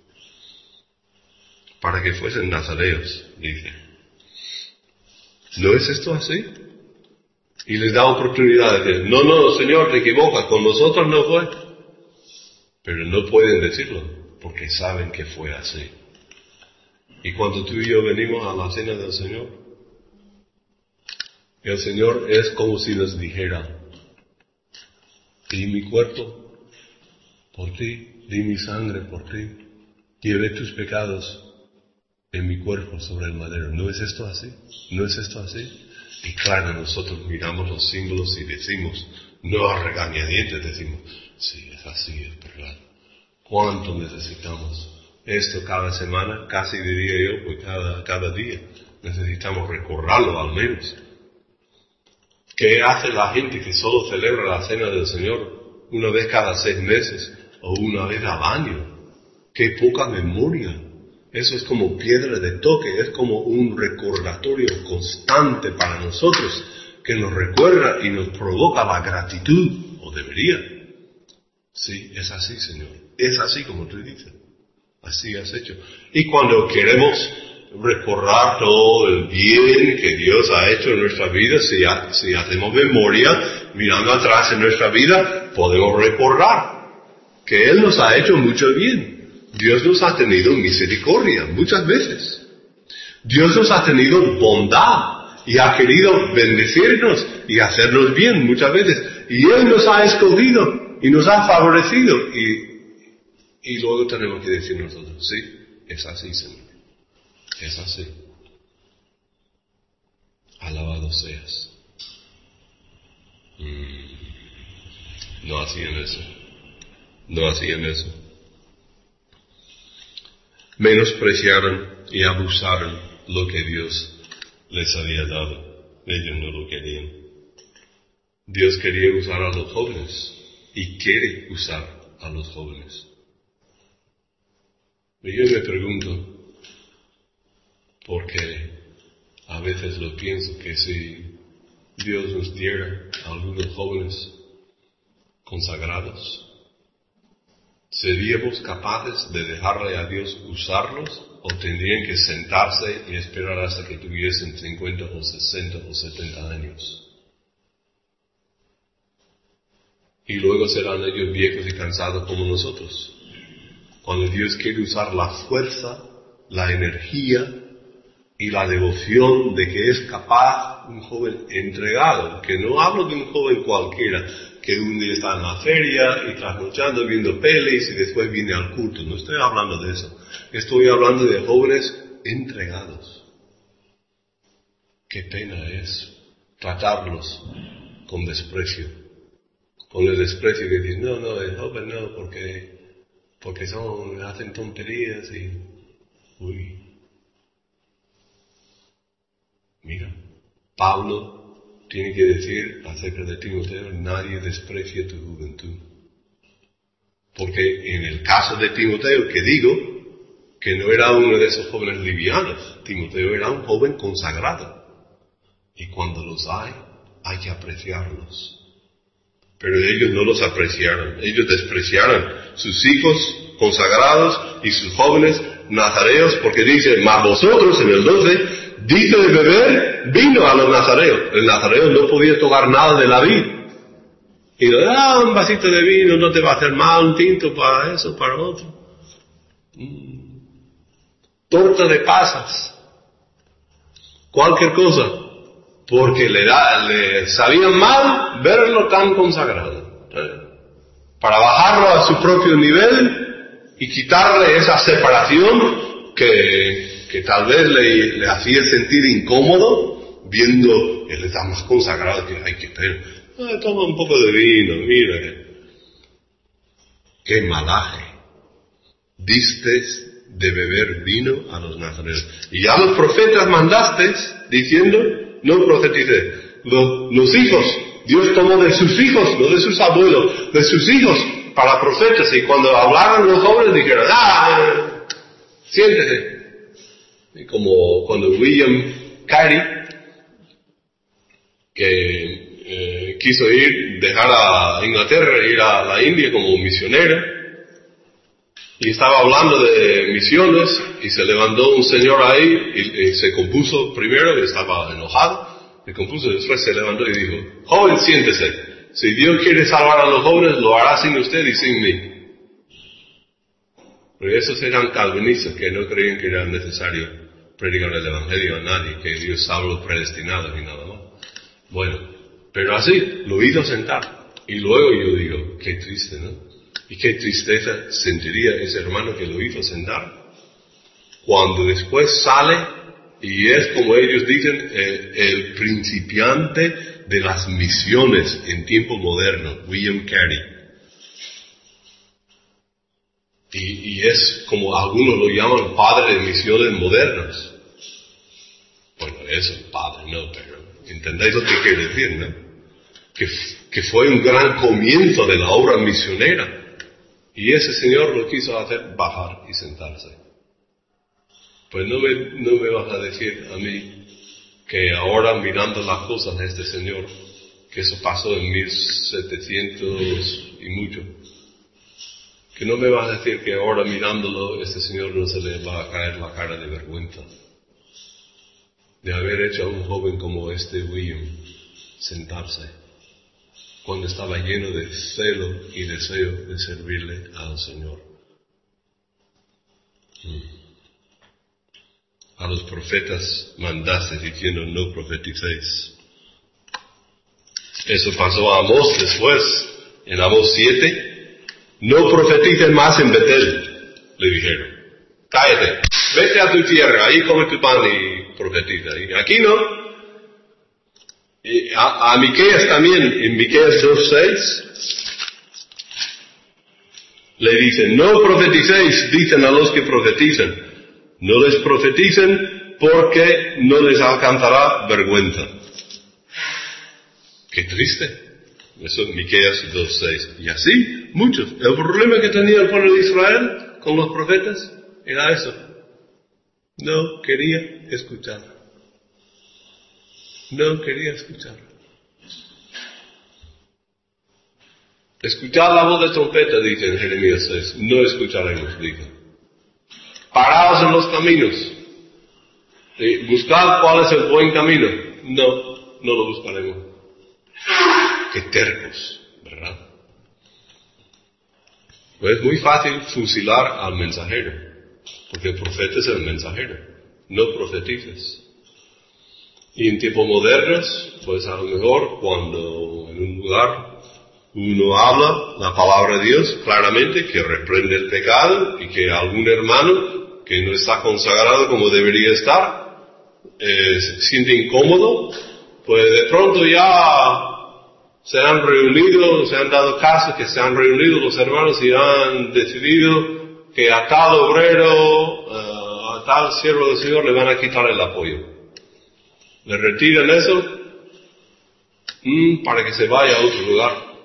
para que fuesen nazareos, dice. ¿No es esto así? Y les da oportunidad de decir, no, no, Señor, te equivocas, con nosotros no fue. Pero no pueden decirlo, porque saben que fue así. Y cuando tú y yo venimos a la cena del Señor, el Señor es como si nos dijera, di mi cuerpo por ti, di mi sangre por ti, llevé tus pecados en mi cuerpo sobre el madero. ¿No es esto así? ¿No es esto así? Y claro, nosotros miramos los símbolos y decimos, no a regañadientes, decimos, sí, es así, es verdad. ¿Cuánto necesitamos esto cada semana? Casi diría yo, pues cada, cada día. Necesitamos recordarlo al menos. ¿Qué hace la gente que solo celebra la cena del Señor una vez cada seis meses o una vez al año? ¡Qué poca memoria! Eso es como piedra de toque, es como un recordatorio constante para nosotros, que nos recuerda y nos provoca la gratitud, o debería. Sí, es así, Señor, es así como tú dices, así has hecho. Y cuando queremos recordar todo el bien que Dios ha hecho en nuestra vida, si, ha, si hacemos memoria, mirando atrás en nuestra vida, podemos recordar que Él nos ha hecho mucho bien. Dios nos ha tenido misericordia muchas veces. Dios nos ha tenido bondad y ha querido bendecirnos y hacernos bien muchas veces. Y Él nos ha escogido y nos ha favorecido. Y, y luego tenemos que decir nosotros, sí, es así, Señor. Es así. Alabado seas. Mm, no hacían eso. No hacían eso. Menospreciaron y abusaron lo que Dios les había dado. Ellos no lo querían. Dios quería usar a los jóvenes y quiere usar a los jóvenes. Y yo me pregunto, porque a veces lo pienso, que si Dios nos diera a algunos jóvenes consagrados, ¿seríamos capaces de dejarle a Dios usarlos o tendrían que sentarse y esperar hasta que tuviesen cincuenta o sesenta o setenta años? Y luego serán ellos viejos y cansados como nosotros. Cuando Dios quiere usar la fuerza, la energía y la devoción de que es capaz un joven entregado, que no hablo de un joven cualquiera, que un día está en la feria y trasnochando viendo pelis y después viene al culto. No estoy hablando de eso. Estoy hablando de jóvenes entregados. Qué pena es tratarlos con desprecio. Con el desprecio que dicen, no, no, el joven no, porque, porque son, hacen tonterías y... Uy. Mira, Pablo tiene que decir acerca de Timoteo, nadie desprecia tu juventud. Porque en el caso de Timoteo, que digo, que no era uno de esos jóvenes livianos, Timoteo era un joven consagrado. Y cuando los hay, hay que apreciarlos. Pero ellos no los apreciaron, ellos despreciaron sus hijos consagrados y sus jóvenes nazareos, porque dice, mas vosotros, en el doce, dice de beber vino a los nazareos. El nazareo no podía tomar nada de la vid. Y le da un vasito de vino, no te va a hacer mal, un tinto para eso, para otro. Mm. Torta de pasas. Cualquier cosa. Porque le, da, le sabían mal verlo tan consagrado. Para bajarlo a su propio nivel y quitarle esa separación que, que tal vez le, le hacía sentir incómodo, viendo él está más consagrado que hay que pena. Ah, toma un poco de vino, mira. Qué malaje. Distes de beber vino a los nazareos. Y a los profetas mandaste diciendo, no profeticé. Los, los hijos, Dios tomó de sus hijos, no de sus abuelos, de sus hijos para profetas. Y cuando hablaron los jóvenes dijeron, ah, siéntese. Y como cuando William Carey, que eh, quiso ir, dejar a Inglaterra, ir a la India como misionero, y estaba hablando de misiones, y se levantó un señor ahí, y, y se compuso primero, y estaba enojado, se compuso, y después se levantó y dijo, joven, siéntese, si Dios quiere salvar a los jóvenes, lo hará sin usted y sin mí. Pero esos eran calvinistas, que no creían que era necesario predicar el evangelio a nadie, que Dios salva a los predestinados y nada más. Bueno, pero así, lo hizo sentar, y luego yo digo, qué triste, ¿no? Y qué tristeza sentiría ese hermano que lo hizo sentar. Cuando después sale, y es como ellos dicen, el, el principiante de las misiones en tiempo moderno, William Carey. Y, y es como algunos lo llaman padre de misiones modernas. Bueno, eso es padre, no, pero entendéis lo que quiere decir, ¿no? Que, que fue un gran comienzo de la obra misionera. Y ese señor lo quiso hacer bajar y sentarse. Pues no me, no me vas a decir a mí que ahora mirando las cosas de este señor, que eso pasó en mil setecientos y mucho, que no me vas a decir que ahora mirándolo este señor no se le va a caer la cara de vergüenza de haber hecho a un joven como este William sentarse, cuando estaba lleno de celo y deseo de servirle al Señor. A los profetas mandaste diciendo, no profeticéis. Eso pasó a Amós después, en Amós siete. No profeticen más en Betel, le dijeron. Cállate, vete a tu tierra, ahí come tu pan y profetiza. Y aquí no. Y a, a Miqueas también, en Miqueas dos seis, le dicen, no profeticéis, dicen a los que profetizan, no les profeticen porque no les alcanzará vergüenza. Qué triste. Eso es Miqueas dos seis. Y así, muchos. El problema que tenía el pueblo de Israel con los profetas era eso. No quería escuchar. No quería escuchar. Escuchad la voz de trompeta, dice en Jeremías seis. No escucharemos, dice. Paraos en los caminos. ¿Sí? Buscad cuál es el buen camino. No, no lo buscaremos. Qué tercos, ¿verdad? Pues es muy fácil fusilar al mensajero, porque el profeta es el mensajero. No profetices. Y en tiempos modernos, pues a lo mejor cuando en un lugar Uno habla la palabra de Dios claramente, que reprende el pecado y que algún hermano que no está consagrado como debería estar, eh, se siente incómodo, pues de pronto ya se han reunido, se han dado caso que se han reunido los hermanos y han decidido que a tal obrero, uh, a tal siervo del Señor le van a quitar el apoyo. Le retiran eso mm, para que se vaya a otro lugar.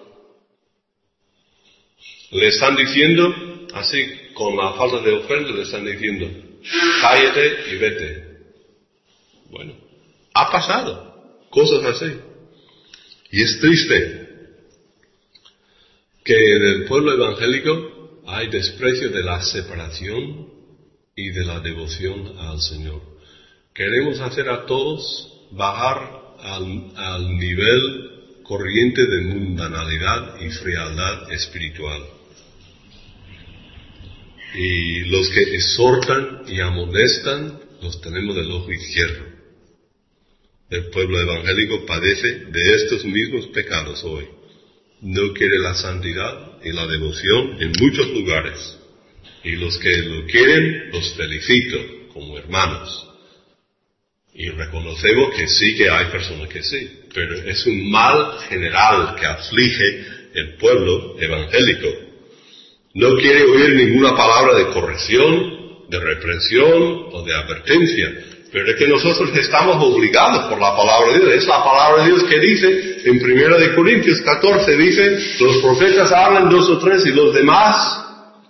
Le están diciendo, así con la falta de ofrenda, le están diciendo, cállate y vete. Bueno, ha pasado cosas así. Y es triste que en el pueblo evangélico hay desprecio de la separación y de la devoción al Señor. Queremos hacer a todos bajar al, al nivel corriente de mundanalidad y frialdad espiritual. Y los que exhortan y amonestan los tenemos del ojo izquierdo. El pueblo evangélico padece de estos mismos pecados hoy. No quiere la santidad y la devoción en muchos lugares. Y los que lo quieren, los felicito como hermanos. Y reconocemos que sí que hay personas que sí, pero es un mal general que aflige el pueblo evangélico. No quiere oír ninguna palabra de corrección, de reprensión o de advertencia. Pero es que nosotros estamos obligados por la palabra de Dios. Es la palabra de Dios que dice, en primera de Corintios catorce, dice, los profetas hablan dos o tres y los demás,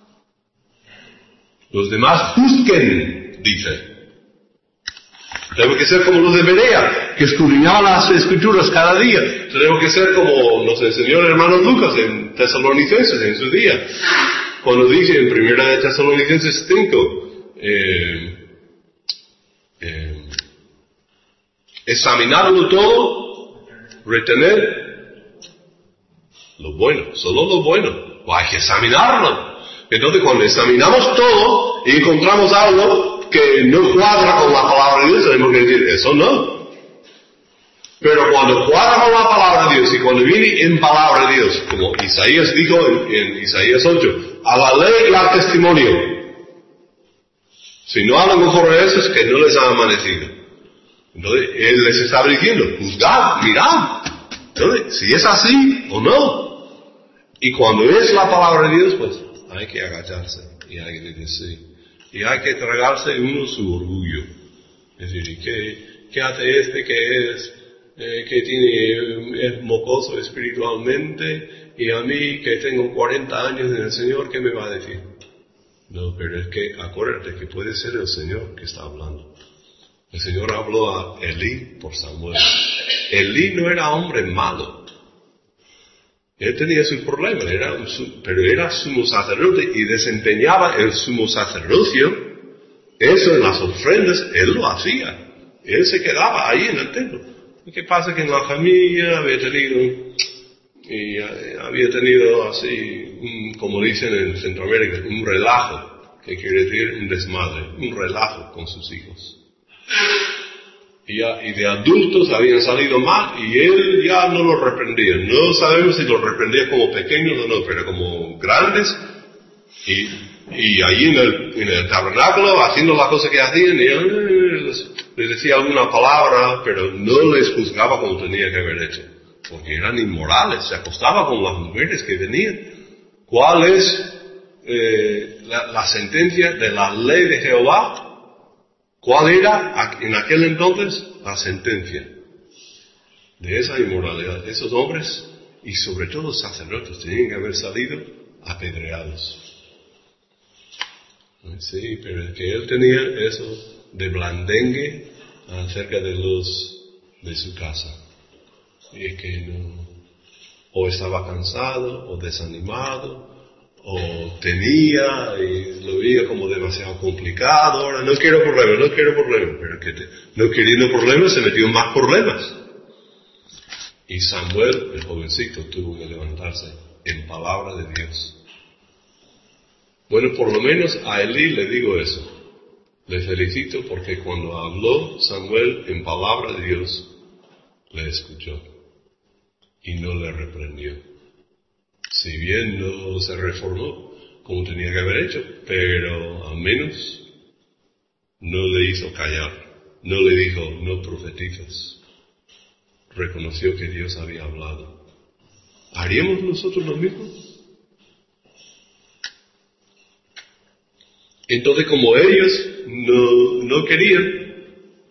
los demás juzguen, dice. Tenemos que ser como los de Berea, que escudriñaban las escrituras cada día. Tenemos que ser como nos enseñó el hermano Lucas en Tesalonicenses en su día. Cuando dice en primera de Tesalonicenses cinco, eh, Eh, examinarlo todo, retener lo bueno, solo lo bueno, o hay que examinarlo. Entonces cuando examinamos todo y encontramos algo que no cuadra con la palabra de Dios, tenemos que decir, eso no. Pero cuando cuadra con la palabra de Dios y cuando viene en palabra de Dios, como Isaías dijo en, en Isaías ocho, a la ley y al testimonio. Si no hablan conforme a eso, es que no les ha amanecido. Entonces, Él les estaba diciendo, juzgad, mirad. Entonces, si es así o no. Y cuando es la palabra de Dios, pues, hay que agacharse. Y hay que decir sí. Y hay que tragarse uno su orgullo. Es decir, ¿qué, qué hace este que es, eh, que tiene, es mocoso espiritualmente? Y a mí, que tengo cuarenta años en el Señor, ¿qué me va a decir? No, pero es que acuérdate que puede ser el Señor que está hablando. El Señor habló a Elí por Samuel. Elí no era hombre malo. Él tenía sus problemas, era un, pero era sumo sacerdote y desempeñaba el sumo sacerdocio. Eso en las ofrendas, él lo hacía. Él se quedaba ahí en el templo. ¿Qué pasa? Que en la familia había tenido... Y había tenido así, un, como dicen en Centroamérica, un relajo, que quiere decir un desmadre, un relajo con sus hijos. Y, ya, y de adultos habían salido mal y él ya no los reprendía. No sabemos si los reprendía como pequeños o no, pero como grandes. Y, y allí en el, en el tabernáculo, haciendo la cosa que hacían, y él les, les decía alguna palabra, pero no les juzgaba como tenía que haber hecho. Porque eran inmorales, se acostaba con las mujeres que venían. ¿Cuál es eh, la, la sentencia de la ley de Jehová? ¿Cuál era en aquel entonces la sentencia de esa inmoralidad? Esos hombres, y sobre todo los sacerdotes, tenían que haber salido apedreados. Sí, pero es que él tenía eso de blandengue acerca de los de su casa. Y es que no, o estaba cansado, o desanimado, o tenía, y lo veía como demasiado complicado. Ahora, no quiero problemas, no quiero problemas, pero que te, no queriendo problemas, se metió en más problemas. Y Samuel, el jovencito, tuvo que levantarse en palabra de Dios. Bueno, por lo menos a Elí le digo eso. Le felicito porque cuando habló Samuel en palabra de Dios, le escuchó. Y no le reprendió. Si bien no se reformó como tenía que haber hecho, pero al menos no le hizo callar, no le dijo, no profetizas. Reconoció que Dios había hablado. ¿Haríamos nosotros lo mismo? Entonces, como ellos no, no querían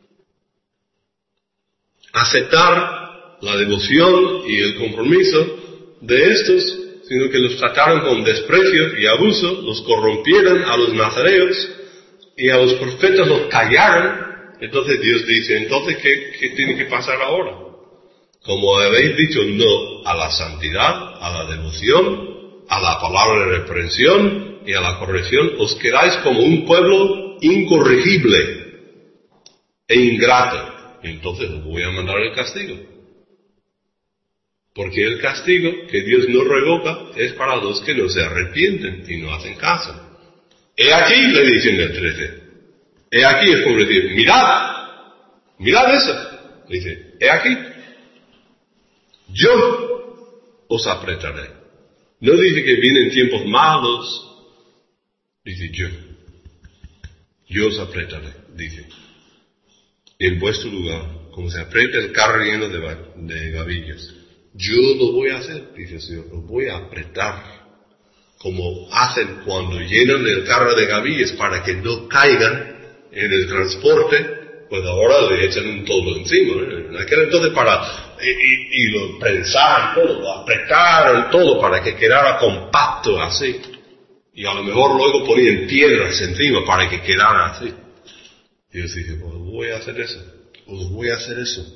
aceptar la devoción y el compromiso de estos, sino que los trataron con desprecio y abuso, los corrompieron a los nazareos y a los profetas los callaron. Entonces Dios dice, entonces, ¿qué, qué tiene que pasar ahora? Como habéis dicho no a la santidad, a la devoción, a la palabra de reprensión y a la corrección, os quedáis como un pueblo incorregible e ingrato. Entonces os voy a mandar el castigo. Porque el castigo que Dios no revoca es para los que no se arrepienten y no hacen caso. He aquí, le dicen el trece. He aquí es como decir, mirad, mirad eso. Dice, he aquí, yo os apretaré. No dice que vienen tiempos malos, dice yo. Yo os apretaré, dice. En vuestro lugar, como se aprieta el carro lleno de, de gavillas. Yo lo voy a hacer, dice el Señor, lo voy a apretar, como hacen cuando llenan el carro de gavillas para que no caigan en el transporte, pues ahora le echan un toldo encima, ¿eh? En aquel entonces para, y, y, y lo prensaron todo, lo apretaron todo para que quedara compacto así, y a lo mejor luego ponían piedras encima para que quedara así. Y Dios dice, pues voy a hacer eso, os voy a hacer eso.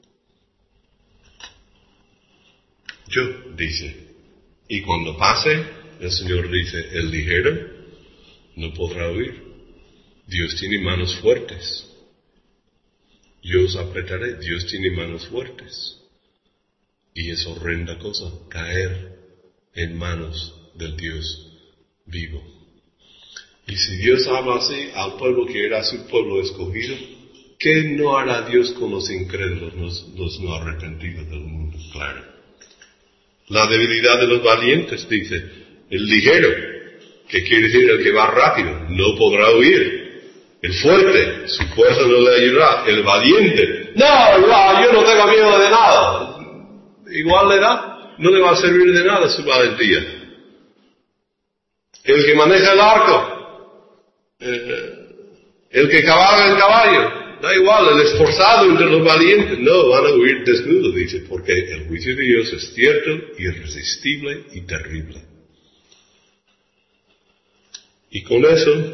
Yo, dice, y cuando pase, el Señor dice, el ligero no podrá huir. Dios tiene manos fuertes. Yo os apretaré, Dios tiene manos fuertes. Y es horrenda cosa, caer en manos del Dios vivo. Y si Dios habla así al pueblo que era su pueblo escogido, ¿qué no hará Dios con los incrédulos, los, los no arrepentidos del mundo? Claro. La debilidad de los valientes, dice, el ligero, que quiere decir el que va rápido, no podrá huir. El fuerte, su fuerza no le ayudará. El valiente, no, igual, yo no tengo miedo de nada. Igual le da, no le va a servir de nada su valentía. El que maneja el arco, eh, el que cabalga el caballo, da igual, el esforzado entre los valientes, no, van a huir desnudos, dice, porque el juicio de Dios es cierto, irresistible y terrible. Y con eso,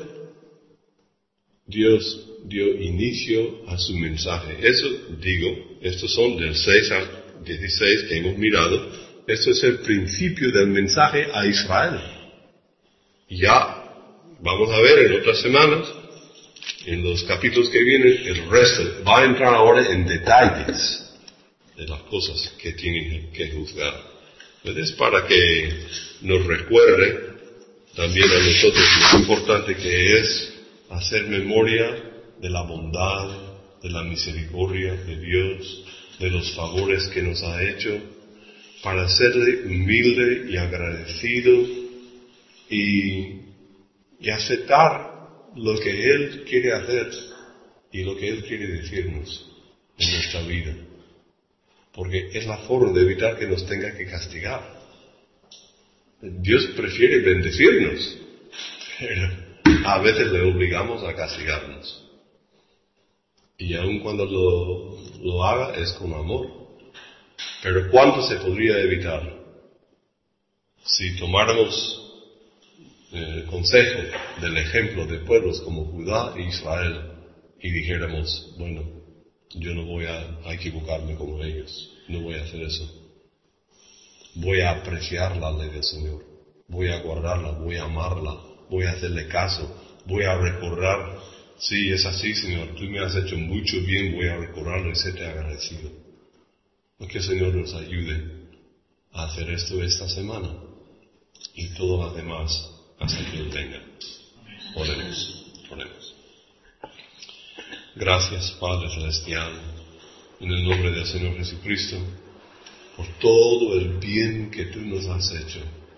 Dios dio inicio a su mensaje. Eso digo, estos son del seis al dieciséis que hemos mirado, esto es el principio del mensaje a Israel. Y ya vamos a ver en otras semanas, en los capítulos que vienen, el resto va a entrar ahora en detalles de las cosas que tienen que juzgar. Entonces, para que nos recuerde también a nosotros lo importante que es hacer memoria de la bondad, de la misericordia de Dios, de los favores que nos ha hecho, para serle humilde y agradecido y, y aceptar lo que Él quiere hacer y lo que Él quiere decirnos en nuestra vida. Porque es la forma de evitar que nos tenga que castigar. Dios prefiere bendecirnos, pero a veces le obligamos a castigarnos. Y aun cuando lo, lo haga es con amor. Pero ¿cuánto se podría evitar si tomáramos el consejo del ejemplo de pueblos como Judá e Israel y dijéramos, bueno, yo no voy a, a equivocarme como ellos, no voy a hacer eso. Voy a apreciar la ley del Señor, voy a guardarla, voy a amarla, voy a hacerle caso, voy a recordar, sí, es así, Señor, tú me has hecho mucho bien, voy a recordarlo y serte agradecido. Que el Señor nos ayude a hacer esto esta semana y todo lo demás hasta que lo tenga. Oremos, oremos. Gracias, Padre Celestial, en el nombre del Señor Jesucristo, por todo el bien que tú nos has hecho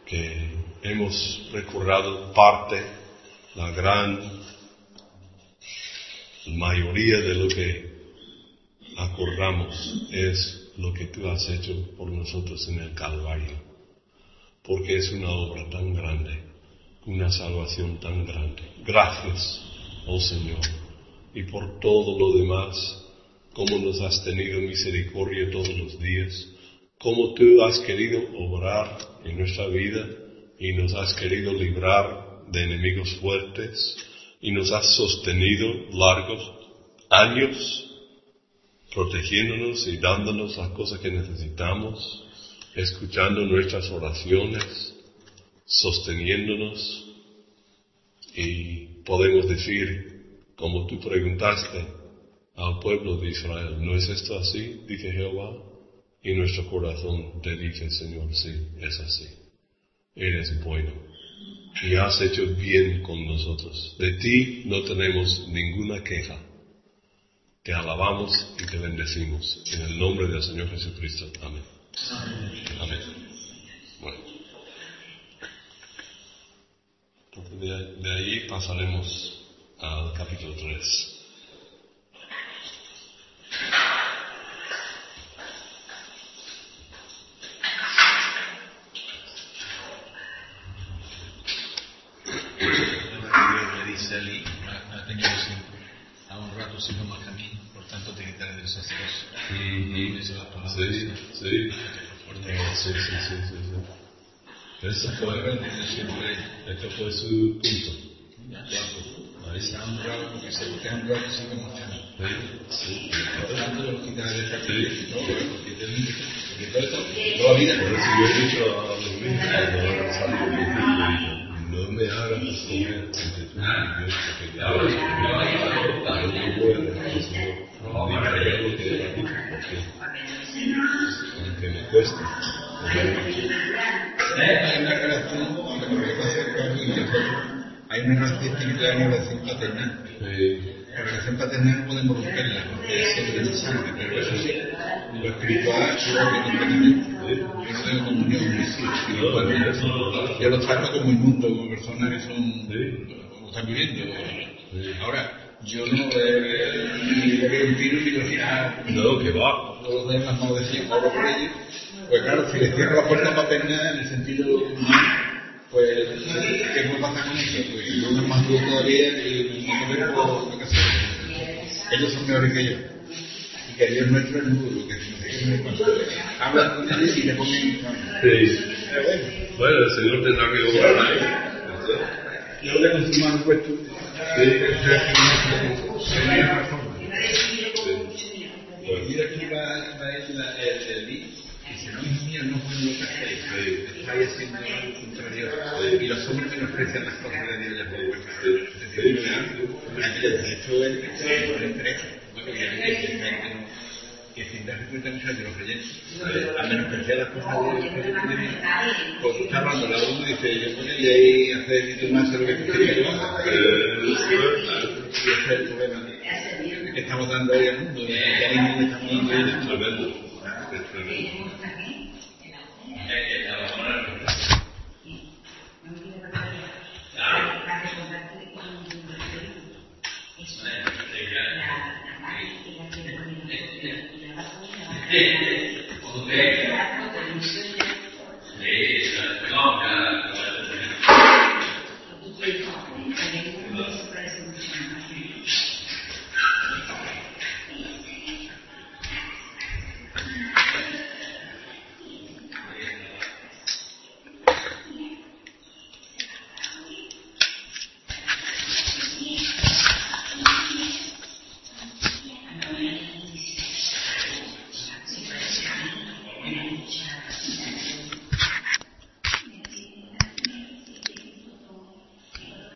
que hemos recordado parte, la gran mayoría de lo que acordamos es lo que tú has hecho por nosotros en el Calvario, porque es una obra tan grande, una salvación tan grande. Gracias, oh Señor, y por todo lo demás, cómo nos has tenido misericordia todos los días, cómo tú has querido obrar en nuestra vida y nos has querido librar de enemigos fuertes y nos has sostenido largos años protegiéndonos y dándonos las cosas que necesitamos, escuchando nuestras oraciones, sosteniéndonos, y podemos decir, como tú preguntaste al pueblo de Israel, ¿no es esto así? Dice Jehová, y nuestro corazón te dice, Señor, sí, es así. Eres bueno y has hecho bien con nosotros. De ti no tenemos ninguna queja. Te alabamos y te bendecimos. En el nombre del Señor Jesucristo. Amén. Amén. Bueno. Entonces de, de ahí pasaremos al capítulo tres. Salí, ha tenido siempre a un rato sino más camino, por tanto te quitaré de esas cosas. Mm-hmm. Dice la palabra. Sí, sí. Sí, sí, sí, sí, sí. Eso fue, esto fue su punto. Ahí está un rato, porque se busca un rato sino más camino. Sí, sí. Por tanto te lo quitaré de esta cosas. Porque todo esto, toda la vida. Por eso yo he dicho a los niños cuando salgo de Egipto, no me hagas comer entre tú y Dios, porque ya lo yo no voy a dejar eso, no, ni creer lo que he dicho, porque aunque me cueste, hay una relación, aunque lo que pasa con mi hay una relación espiritual y una relación paternal. La relación paternal no podemos romperla, porque es sobre la sangre, pero eso sí, lo espiritual es lo que no tenemos. Yo no tengo comunión con mis hijos. Yo los trato como inmundo, como personas que son, como están viviendo. Ahora, yo no le veo un tiro y digo, mira, no, que va. todos los demás no decían, oro por ellos. Pues claro, si les cierro la puerta paterna en el sentido humano, pues, ¿qué puede pasar con eso? Pues uno es más duro todavía y no me puedo lo que hacer. Ellos son mejores que yo. Y que Dios nuestro es duro, que si no sé qué, hablan con ellos y le ponen. Sí. Bueno, el Señor tendrá que obrar ahí. Yo le he consumado puesto. Sí. Y aquí va el día. Dice, no, hijo mío, no pueden lo que hacéis. Estáis haciendo algo contrario. Y los hombres menosprecian las cosas de Dios y las propuestas. De hecho, él es entrega. Bueno, que sin darse cuenta muchas de los creyentes, a menospreciar las cosas de Dios, pues está hablando la uno y dice, yo con él y ahí hacer y tú más lo que tú quieres que yo haga. Y ese es el problema que estamos dando hoy al mundo, que ahí estamos dando hoy al mundo.